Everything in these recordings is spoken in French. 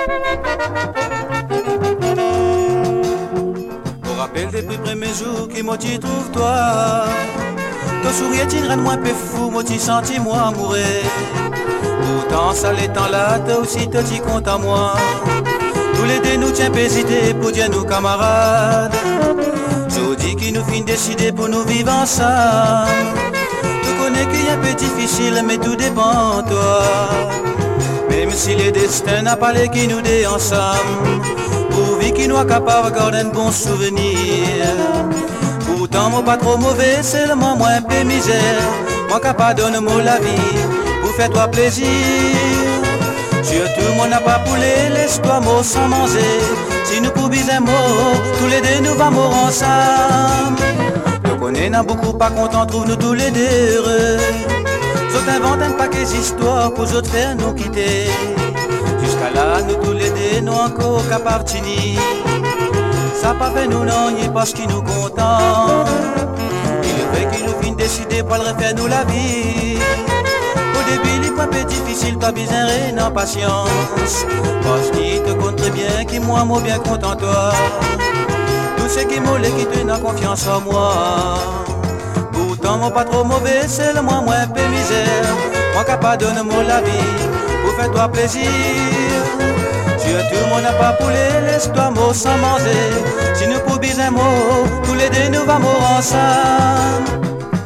Au rappel des plus premiers jours qui m'ont dit trouve-toi. Ton sourire t'ira de moins peu fou, moi t'y senti moi mourir. Pourtant ça l'étant là, toi aussi te dis compte à moi. Tous les deux nous tiens pésités pour dire nos camarades. Je dis qu'il nous fin décider pour nous vivre ensemble. Tu connais qu'il est un peu difficile mais tout dépend de toi. Même si le destin n'a pas les qui nous dé ensemble. Pourvu qu'il nous soit capable de garder un bon souvenir. Pourtant moi pas trop mauvais, seulement moi un peu misère. Moi capable de donner la vie pour faire toi plaisir. Surtout moi n'a pas poulet, laisse-toi mot sans manger. Si nous pouvons un mot, tous les deux nous vamos ensemble. Je connais n'a beaucoup pas content, trouve nous tous les deux heureux. J'autre invente un paquet d'histoires pour autres faire nous quitter. Jusqu'à là, nous tous les deux, nous encore capables de finir. Ça pas fait nous non, ni parce qu'il nous content. Il est vrai qu'il nous fin décider pour le refaire nous la vie. Au début, il est un peu difficile, pas besoin de patience. Parce qu'il te compte très bien, qu'il moi bien content toi. Tout ce qui m'ole qui te n'a confiance en moi. Pourtant, moi pas trop mauvais, c'est le moi un peu misère. Moi capable de donner moi la vie, pour faire toi plaisir. Surtout, moi n'a pas poulet, laisse-toi mot sans manger. Si nous pouvons un mot, tous les deux nous vamos ensemble.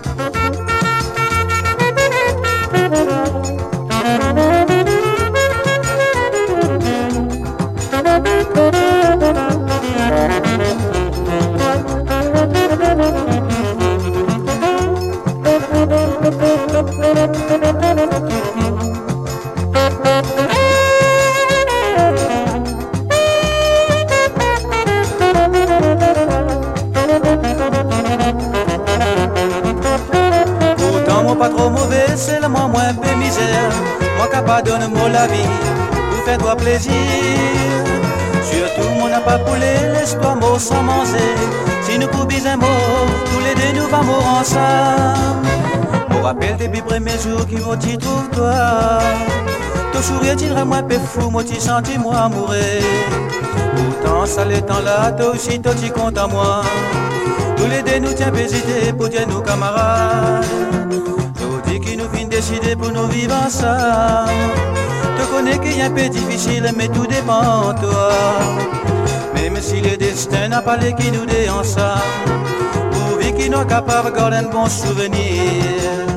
Pas trop mauvais, c'est le moi un peu misère. Moi capable de donner moi la vie pour faire toi plaisir. Surtout moi n'a pas poulet, laisse-toi mot sans manger. Si nous pouvons un mot, tous les deux nous vamos ensemble. Au rappel des premiers jours qui vont t'y trouve toi. Ton sourire t'ira moins peu fou, moi t'y senti moi mourir. Pourtant ça l'étant là, toi aussi toi t'y compte à moi. Tous les deux nous tiens hésiter pour dire nos camarades. Qui nous fin décider pour nous vivre ensemble. Tu connais qu'il est un peu difficile mais tout dépend de toi. Même si le destin n'a pas les qui nous dé ensemble. Pourvu qu'il nous soit capable de garder un bon souvenir.